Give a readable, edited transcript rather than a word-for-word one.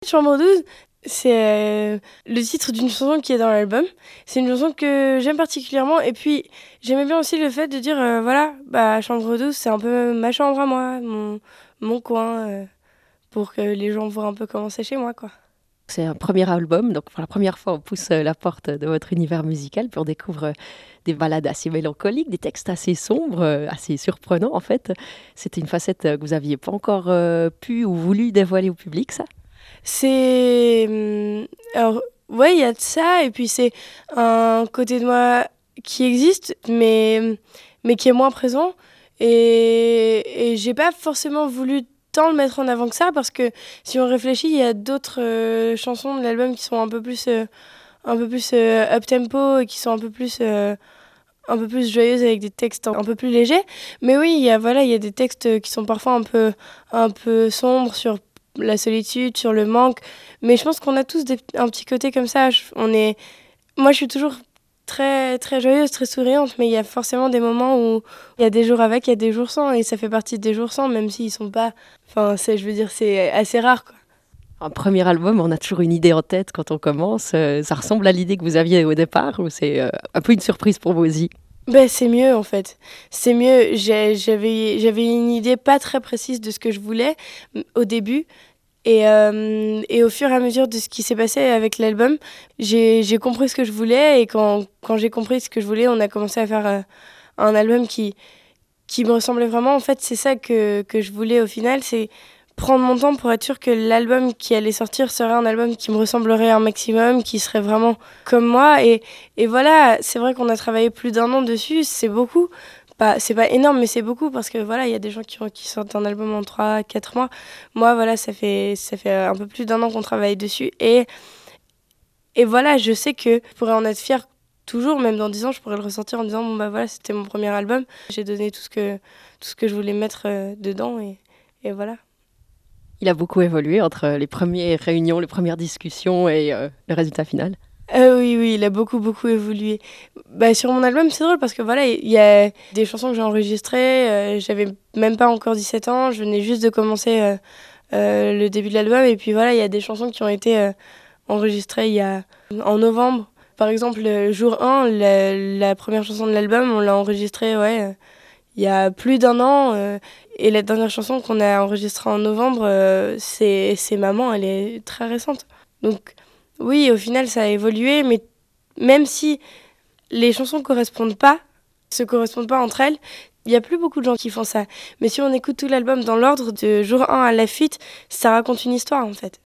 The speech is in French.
Chambre 12, c'est le titre d'une chanson qui est dans l'album. C'est une chanson que j'aime particulièrement. Et puis, j'aimais bien aussi le fait de dire, voilà, bah, Chambre 12, c'est un peu ma chambre à moi, mon coin, pour que les gens voient un peu comment c'est chez moi, quoi. C'est un premier album, donc pour la première fois, on pousse la porte de votre univers musical, puis on découvre des ballades assez mélancoliques, des textes assez sombres, assez surprenants en fait. C'était une facette que vous n'aviez pas encore pu ou voulu dévoiler au public, ça? C'est. Alors, ouais, il y a de ça, et puis c'est un côté de moi qui existe, mais qui est moins présent. Et j'ai pas forcément voulu tant le mettre en avant que ça, parce que si on réfléchit, il y a d'autres chansons de l'album qui sont un peu plus up-tempo et qui sont un peu plus joyeuses avec des textes un peu plus légers. Mais oui, voilà, il y a des textes qui sont parfois un peu sombres sur la solitude, sur le manque. Mais je pense qu'on a tous un petit côté comme ça. Moi, je suis toujours très, très joyeuse, très souriante, mais il y a forcément des moments où il y a des jours avec, il y a des jours sans, et ça fait partie des jours sans, même s'ils sont pas. Enfin, je veux dire, c'est assez rare, quoi. Un premier album, on a toujours une idée en tête quand on commence. Ça ressemble à l'idée que vous aviez au départ ou c'est un peu une surprise pour vous aussi? Ben, c'est mieux en fait. C'est mieux. J'avais une idée pas très précise de ce que je voulais au début. Et au fur et à mesure de ce qui s'est passé avec l'album, j'ai compris ce que je voulais. Et quand j'ai compris ce que je voulais, on a commencé à faire un album qui me ressemblait vraiment. En fait, c'est ça que je voulais au final. C'est prendre mon temps pour être sûr que l'album qui allait sortir serait un album qui me ressemblerait un maximum, qui serait vraiment comme moi. Et voilà, c'est vrai qu'on a travaillé plus d'un an dessus, c'est beaucoup. C'est pas énorme, mais c'est beaucoup parce que voilà, il y a des gens qui sortent un album en 3 4 mois. Moi, voilà, ça fait un peu plus d'un an qu'on travaille dessus. Et voilà, je sais que je pourrais en être fière toujours, même dans 10 ans, je pourrais le ressortir en disant, bon bah voilà, c'était mon premier album. J'ai donné tout ce que je voulais mettre dedans et voilà. Il a beaucoup évolué entre les premières réunions, les premières discussions et le résultat final. Oui, oui, il a beaucoup, beaucoup évolué. Bah, sur mon album, c'est drôle parce que voilà, il y a des chansons que j'ai enregistrées. J'avais même pas encore 17 ans, je venais juste de commencer le début de l'album. Et puis voilà, il y a des chansons qui ont été enregistrées en novembre. Par exemple, le jour 1, la première chanson de l'album, on l'a enregistrée il y a plus d'un an. Et la dernière chanson qu'on a enregistrée en novembre, c'est Maman, elle est très récente. Donc oui, au final, ça a évolué, mais même si les chansons se correspondent pas entre elles, il y a plus beaucoup de gens qui font ça. Mais si on écoute tout l'album dans l'ordre de jour 1 à la fuite, ça raconte une histoire en fait.